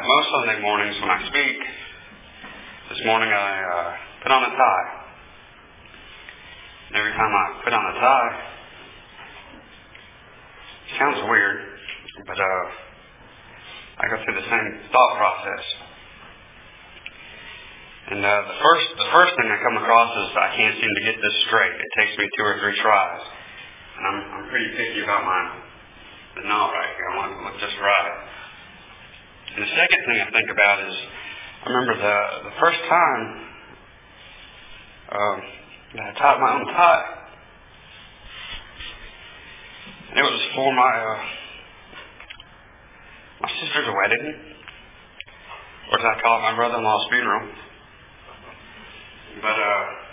most Sunday mornings when I speak, this morning I put on a tie. And every time I put on a tie, it sounds weird, but I go through the same thought process. And the first thing I come across is I can't seem to get this straight. It takes me 2 or 3 tries. And I'm pretty picky about the knot right here. I want it to look just right. And the second thing I think about is, I remember the first time that I tied my own tie. And it was for my sister's wedding, or as I call it, my brother-in-law's funeral. But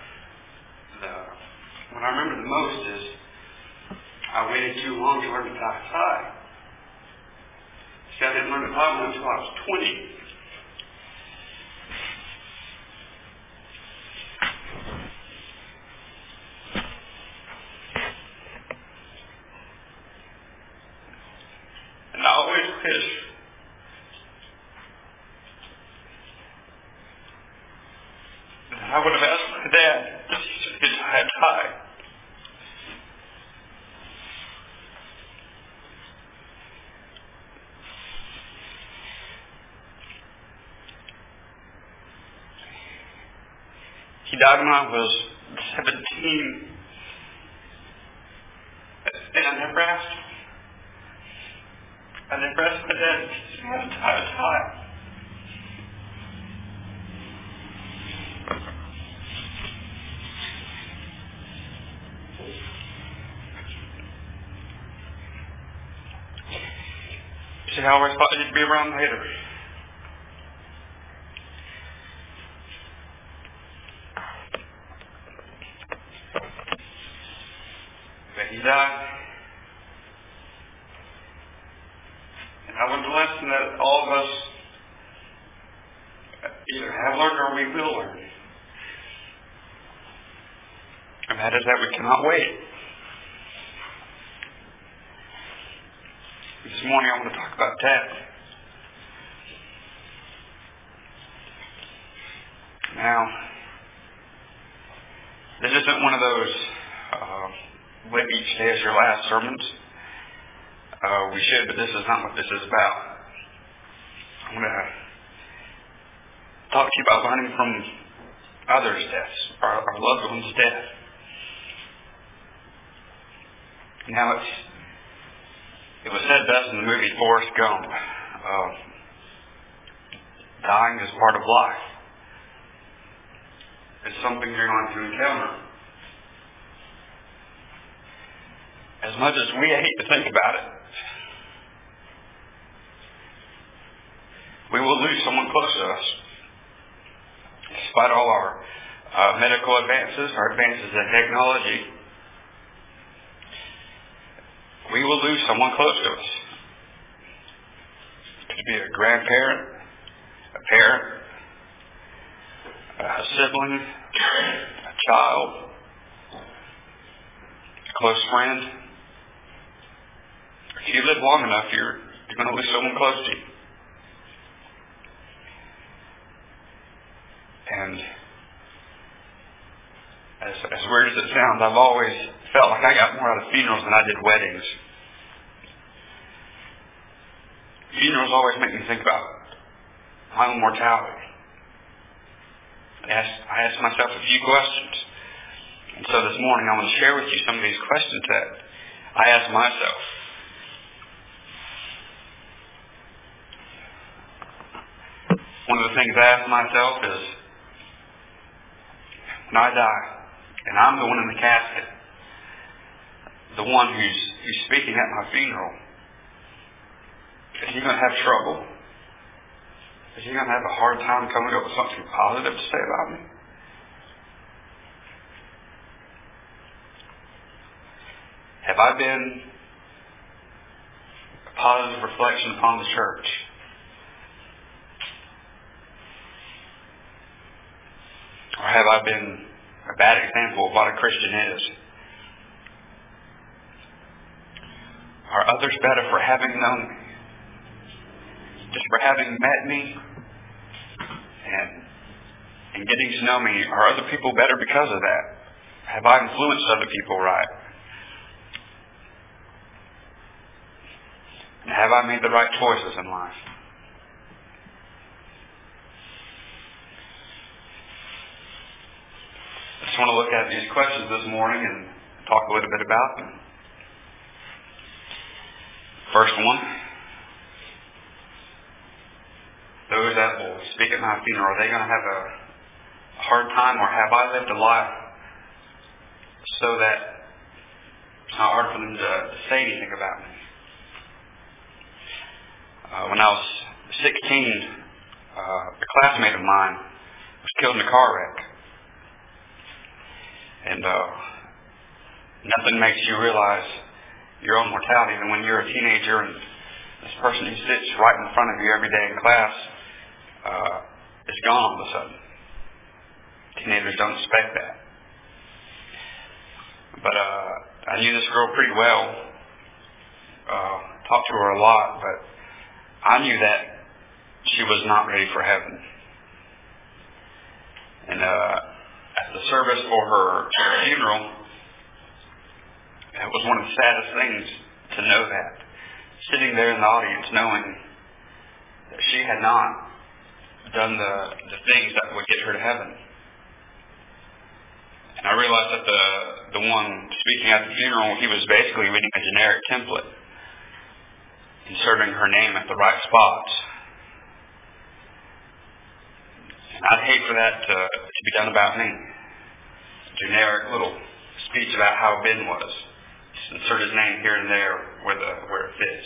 what I remember the most is I waited too long to learn to tie a tie. See, I didn't learn to tie one until I was 20. And I always wish that I would have asked my dad to teach me to tie a tie. He died when I was 17, and I never asked my dad to teach me how to tie a tie. See, I always thought he'd be around later. He died. And I learned a lesson that all of us either have learned or we will learn. And that is that we cannot wait. This morning I want to talk about death. Now, this isn't one of those live each day as your last sermons. We should, but this is not what this is about. I'm going to talk to you about learning from others' deaths, our loved ones' death. Now, it was said best in the movie Forrest Gump. Dying is part of life. It's something you're going to encounter. As much as we hate to think about it, we will lose someone close to us. Despite all our medical advances, our advances in technology, we will lose someone close to us. It could be a grandparent, a parent, a sibling, a child, a close friend. If you live long enough, you're going to lose someone close to you. And as weird as it sounds, I've always felt like I got more out of funerals than I did weddings. Funerals always make me think about my own mortality. I ask myself a few questions. And so this morning I want to share with you some of these questions that I ask myself. One of the things I ask myself is, when I die, and I'm the one in the casket, the one who's speaking at my funeral, is he going to have trouble? Is he going to have a hard time coming up with something positive to say about me? Have I been a positive reflection upon the church? Or have I been a bad example of what a Christian is? Are others better for having known me? just for having met me and getting to know me? Are other people better because of that? Have I influenced other people right? And have I made the right choices in life? I just want to look at these questions this morning and talk a little bit about them. First one. Those that will speak at my funeral, are they going to have a hard time, or have I lived a life so that it's not hard for them to say anything about me? When I was 16, a classmate of mine was killed in a car wreck. And nothing makes you realize your own mortality than when you're a teenager and this person who sits right in front of you every day in class is gone all of a sudden. Teenagers don't expect that. But I knew this girl pretty well. Talked to her a lot, but I knew that she was not ready for heaven. And at the service for her funeral, it was one of the saddest things to know that. Sitting there in the audience knowing that she had not done the things that would get her to heaven. And I realized that the one speaking at the funeral, he was basically reading a generic template, inserting her name at the right spots. And I'd hate for that to be done about me. Generic little speech about how Ben was. Just insert his name here and there where it fits.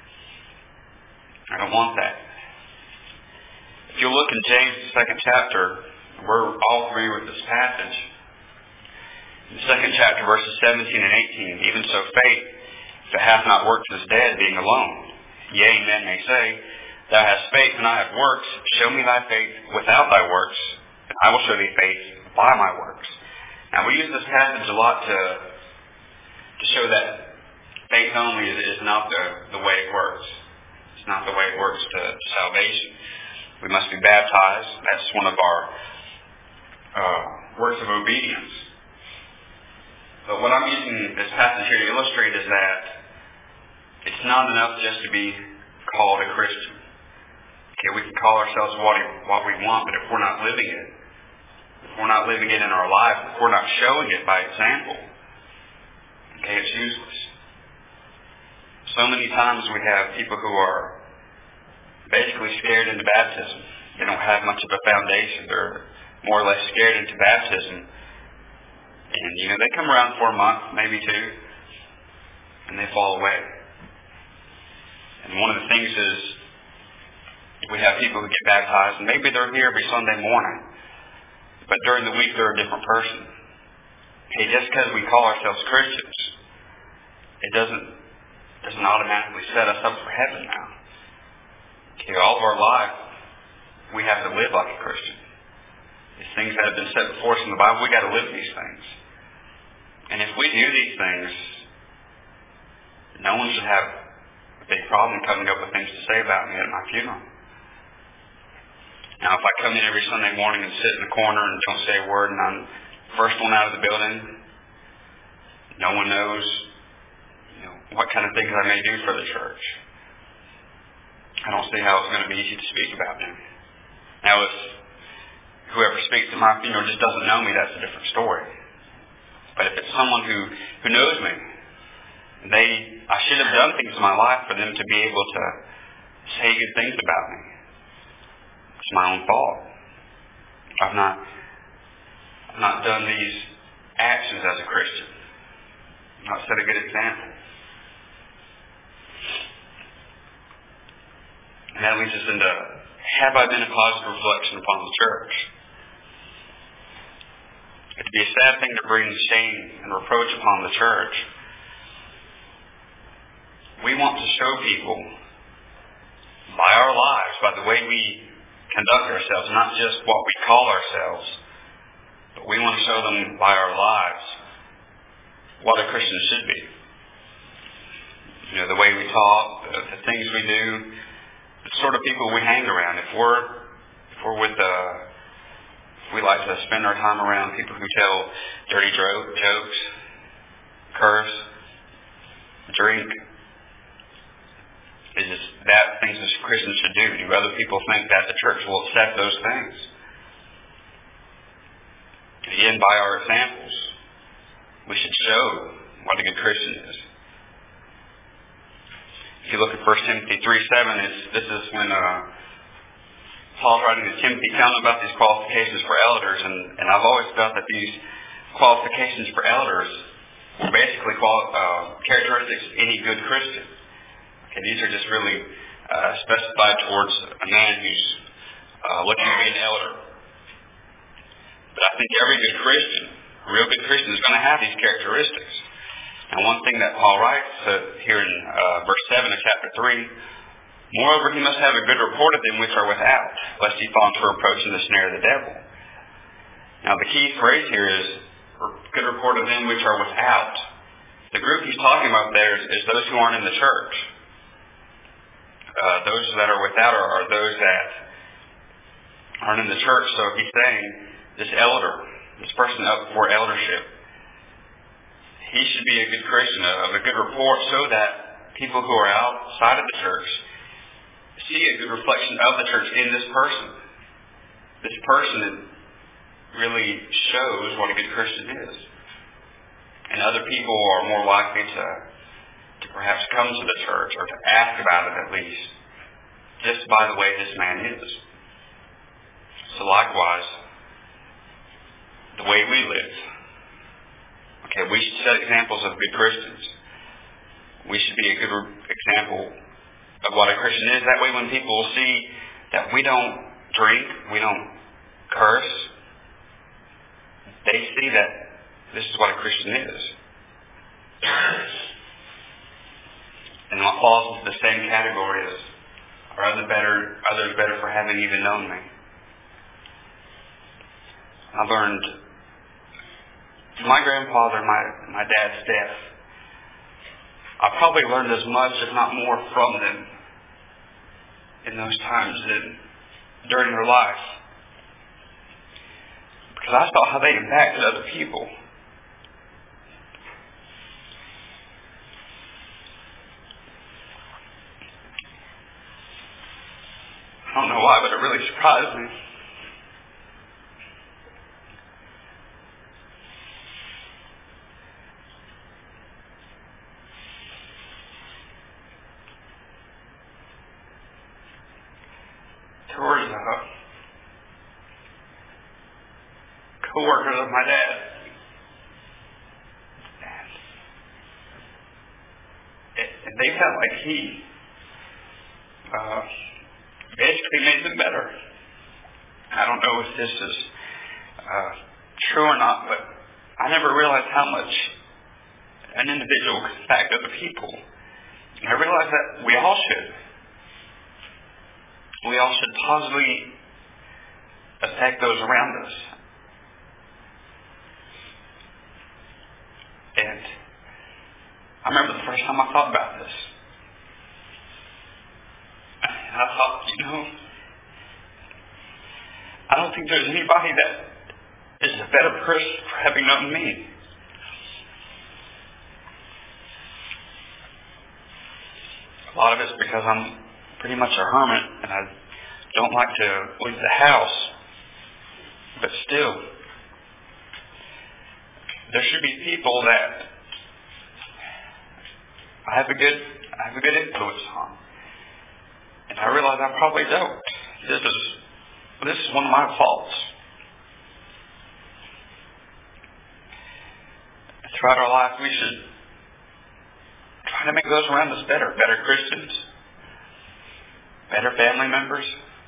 I don't want that. If you look in James, the 2nd chapter, we're all familiar with this passage. In the 2nd chapter, verses 17 and 18, even so faith, if it hath not worked, is dead, being alone. Yea, men may say, Thou hast faith, and I have works. Show me thy faith without thy works, and I will show thee faith by my works. Now, we use this passage a lot to show that faith only is not the way it works. It's not the way it works to salvation. We must be baptized. That's one of our works of obedience. But what I'm using this passage here to illustrate is that it's not enough just to be called a Christian. Okay, we can call ourselves what we want, but if we're not living it, if we're not living it in our life, if we're not showing it by example, okay, it's useless. So many times we have people who are basically scared into baptism. They don't have much of a foundation. They're more or less scared into baptism. And, they come around for a month, maybe 2, and they fall away. And one of the things is, we have people who get baptized, and maybe they're here every Sunday morning, but during the week they're a different person. Okay, just because we call ourselves Christians, it doesn't automatically set us up for heaven now. Okay, all of our life, we have to live like a Christian. These things that have been set before us in the Bible, we got to live these things. And if we do these things, no one should have a big problem coming up with things to say about me at my funeral. Now, if I come in every Sunday morning and sit in the corner and don't say a word, and I'm the first one out of the building, no one knows, what kind of things I may do for the church. I don't see how it's going to be easy to speak about me. Now, if whoever speaks at my funeral just doesn't know me, that's a different story. But if it's someone who knows me, I should have done things in my life for them to be able to say good things about me. It's my own fault. I've not done these actions as a Christian. I've not set a good example. And that leads us into, have I been a positive reflection upon the church? It'd be a sad thing to bring shame and reproach upon the church. We want to show people by our lives, by the way we conduct ourselves, not just what we call ourselves, but we want to show them by our lives what a Christian should be. The way we talk, the things we do, sort of people we hang around. If we like to spend our time around people who tell dirty jokes, curse, drink, is that things that Christians should do? Do other people think that the church will accept those things? Again, by our examples, we should show what a good Christian is. If you look at 1 Timothy 3:7, this is when Paul's writing to Timothy, telling him about these qualifications for elders, and I've always felt that these qualifications for elders were basically characteristics of any good Christian. Okay, these are just really specified towards a man who's looking to be an elder. But I think every good Christian, a real good Christian, is going to have these characteristics. And one thing that Paul writes here in verse 7 of chapter 3, moreover, he must have a good report of them which are without, lest he fall into reproach in the snare of the devil. Now, the key phrase here is good report of them which are without. The group he's talking about there is those who aren't in the church. Those that are without are those that aren't in the church. So he's saying this elder, this person up for eldership, he should be a good Christian, of a good report, so that people who are outside of the church see a good reflection of the church in this person. This person really shows what a good Christian is. And other people are more likely to perhaps come to the church, or to ask about it at least, just by the way this man is. So likewise, the way we live. Okay, we should set examples of good Christians. We should be a good example of what a Christian is. That way when people will see that we don't drink, we don't curse, they see that this is what a Christian is. And what falls into the same category as are others better for having even known me. I learned my grandfather, my dad's death. I probably learned as much, if not more, from them in those times than during their life. Because I saw how they impacted other people. I don't know why, but it really surprised me. Towards co-workers of my dad. And they felt like he basically made them better. I don't know if this is true or not, but I never realized how much an individual can impact other people. And I realized that we all should. We all should positively affect those around us. And I remember the first time I thought about this. And I thought, I don't think there's anybody that is a better person for having known me. A lot of it's because I'm pretty much a hermit and I don't like to leave the house. But still, there should be people that I have a good influence on. And I realize I probably don't. This is one of my faults. Throughout our life, we should try to make those around us better Christians, better family members.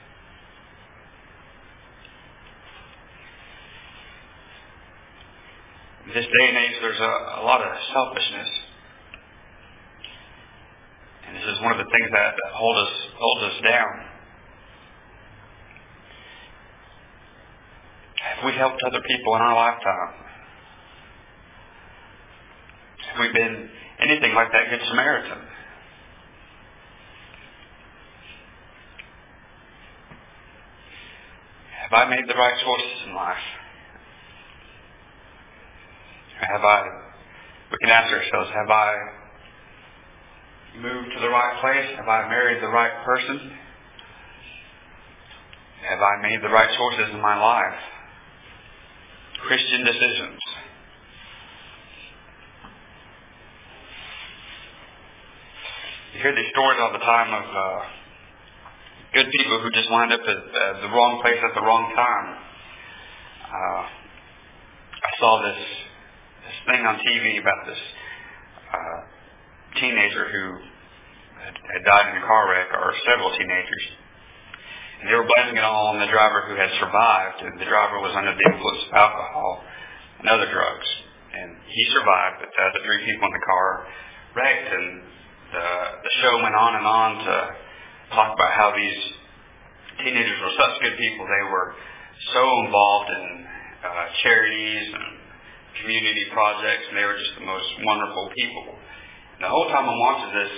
In this day and age, there's a lot of selfishness. And this is one of the things that holds us down. Have we helped other people in our lifetime? Have we been anything like that Good Samaritan? Have I made the right choices in life? We can ask ourselves, have I moved to the right place? Have I married the right person? Have I made the right choices in my life? Christian decisions. You hear these stories all the time of good people who just wind up at the wrong place at the wrong time. I saw this thing on TV about this teenager who had died in a car wreck, or several teenagers. And they were blaming it all on the driver who had survived. And the driver was under the influence of alcohol and other drugs. And he survived, but the other three people in the car wrecked. And the show went on and on to talk about how these teenagers were such good people. They were so involved in charities and community projects, and they were just the most wonderful people. And the whole time I'm watching this,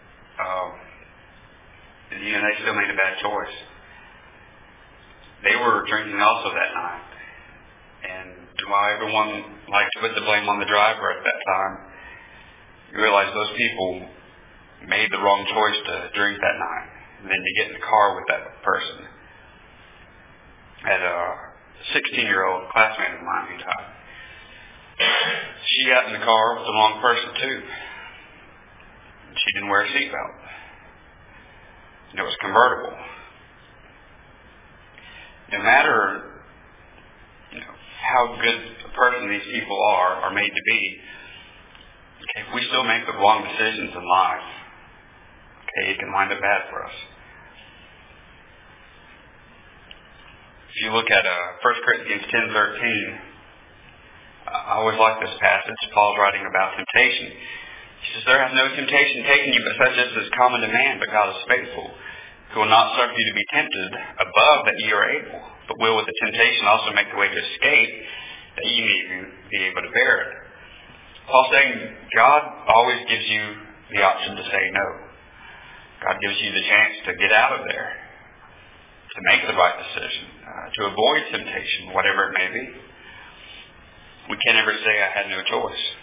they still made a bad choice. They were drinking also that night. And while everyone liked to put the blame on the driver at that time, you realize those people made the wrong choice to drink that night and then to get in the car with that person. I had a 16-year-old classmate of mine who died. She got in the car with the wrong person too. She didn't wear a seatbelt. And it was convertible. No matter how good a person these people are made to be, if we still make the wrong decisions in life, it can wind up bad for us. If you look at 1 Corinthians 10:13, I always like this passage. Paul's writing about temptation. He says, "There hath no temptation taken you but such as is common to man, but God is faithful, who will not suffer you to be tempted above that ye are able, but will with the temptation also make the way to escape, that ye may be able to bear it." Paul's saying God always gives you the option to say no. God gives you the chance to get out of there, to make the right decision, to avoid temptation, whatever it may be. We can't ever say, "I had no choice."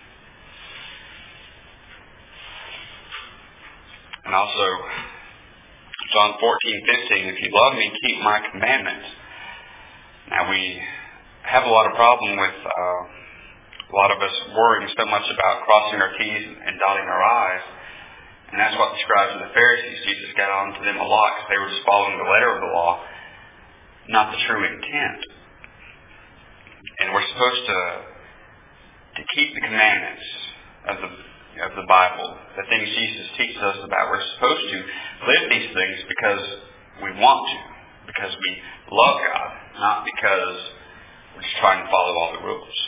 And also, John 14:15, "If you love me, keep my commandments." Now, we have a lot of problem with a lot of us worrying so much about crossing our T's and dotting our I's. And that's what the scribes and the Pharisees, Jesus got on to them a lot because they were just following the letter of the law, not the true intent. And we're supposed to keep the commandments of the Bible, the things Jesus teaches us about. We're supposed to live these things because we want to, because we love God, not because we're just trying to follow all the rules.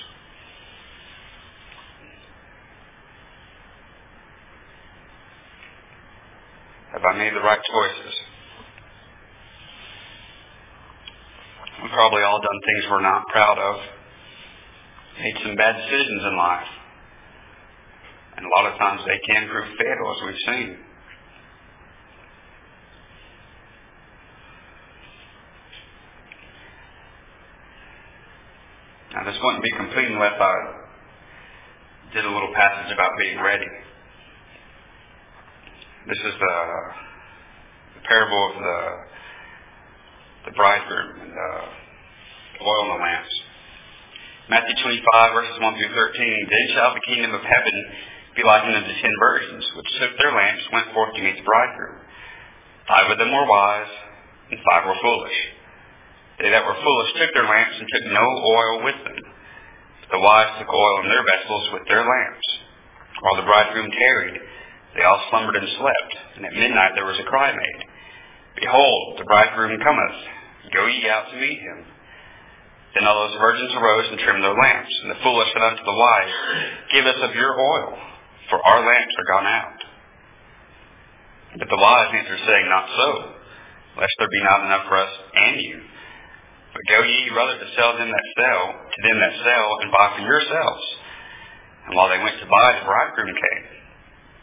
Have I made the right choices? We've probably all done things we're not proud of. Made some bad decisions in life. And a lot of times they can prove fatal, as we've seen. Now, this wouldn't be complete unless I did a little passage about being ready. This is the parable of the bridegroom and the oil in the lamps. Matthew 25, verses 1 through 13. "Then shall the kingdom of heaven be likened unto 10 virgins, which took their lamps, went forth to meet the bridegroom. 5 of them were wise, and 5 were foolish. They that were foolish took their lamps, and took no oil with them. But the wise took oil in their vessels with their lamps. While the bridegroom tarried, they all slumbered and slept. And at midnight there was a cry made, Behold, the bridegroom cometh. Go ye out to meet him. Then all those virgins arose and trimmed their lamps. And the foolish said unto the wise, Give us of your oil, for our lamps are gone out. But the wise answered, saying, Not so, lest there be not enough for us and you. But go ye rather to them that sell, and buy for yourselves. And while they went to buy, the bridegroom came.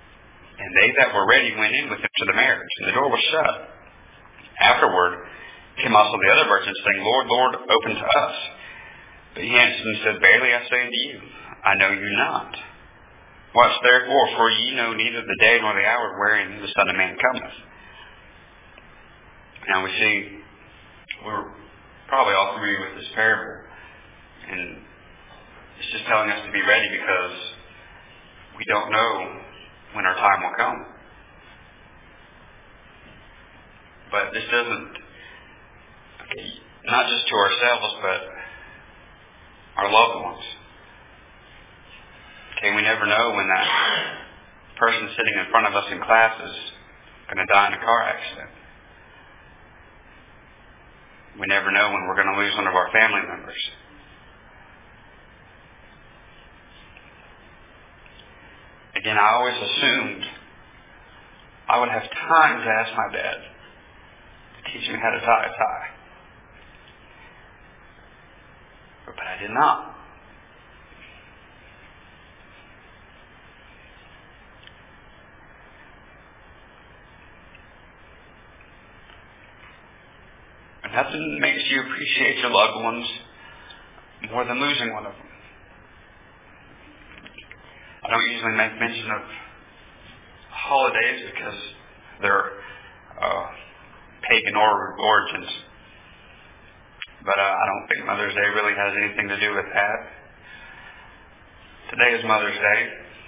And they that were ready went in with him to the marriage, and the door was shut. Afterward came also the other virgins, saying, Lord, Lord, open to us. But he answered and said, Verily I say unto you, I know you not. Watch therefore, for ye know neither the day nor the hour wherein the Son of Man cometh. Now we see, we're probably all familiar with this parable. And it's just telling us to be ready because we don't know when our time will come. But this doesn't, not just to ourselves, but our loved ones. Okay, we never know when that person sitting in front of us in class is going to die in a car accident. We never know when we're going to lose one of our family members. Again, I always assumed I would have time to ask my dad to teach me how to tie a tie. But I did not. And nothing makes you appreciate your loved ones more than losing one of them. I don't usually make mention of holidays because they're pagan origins. But I don't think Mother's Day really has anything to do with that. Today is Mother's Day.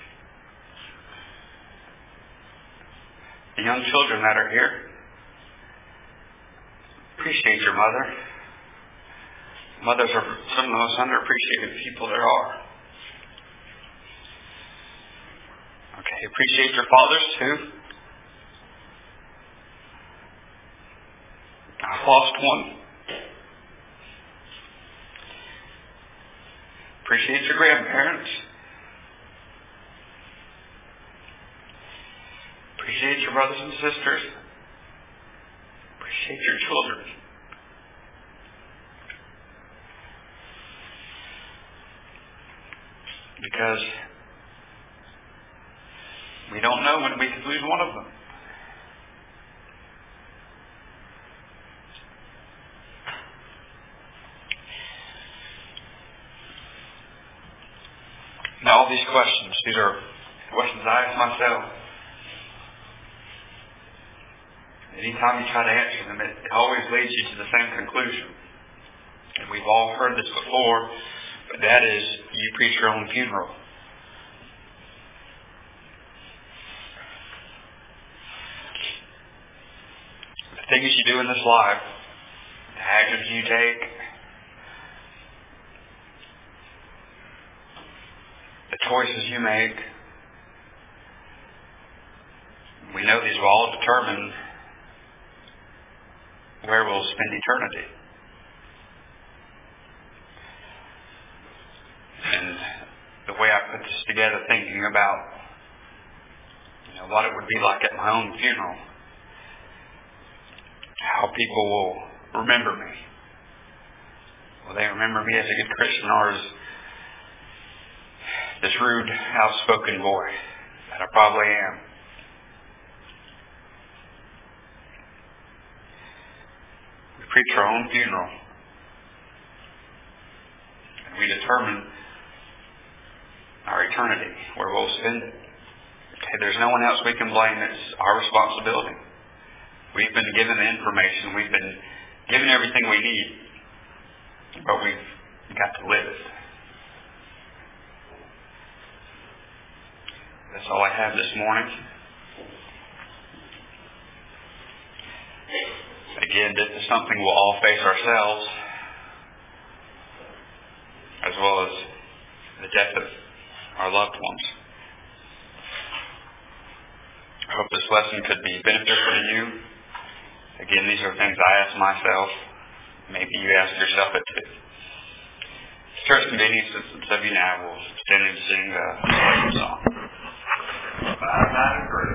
The young children that are here, appreciate your mother. Mothers are some of the most underappreciated people there are. Okay, appreciate your fathers too. I've lost one. Appreciate your grandparents. Appreciate your brothers and sisters. Appreciate your children. Because we don't know when we could lose one of them. Now, all these questions, these are questions I ask myself. Anytime you try to answer them, it always leads you to the same conclusion. And we've all heard this before, but that is, you preach your own funeral. The things you do in this life, the actions you take, the choices you make, we know these will all determine where we'll spend eternity. And the way I put this together, thinking about what it would be like at my own funeral, how people will remember me. Will they remember me as a good Christian or as this rude, outspoken boy that I probably am? We preach our own funeral, and we determine our eternity, where we'll spend it. Okay, there's no one else we can blame. It's our responsibility. We've been given the information. We've been given everything we need, but we've got to live it. That's all I have this morning. Again, this is something we'll all face ourselves, as well as the death of our loved ones. I hope this lesson could be beneficial to you. Again, these are things I ask myself. Maybe you ask yourself it too. Church convenience of you now will stand and sing a song. 593.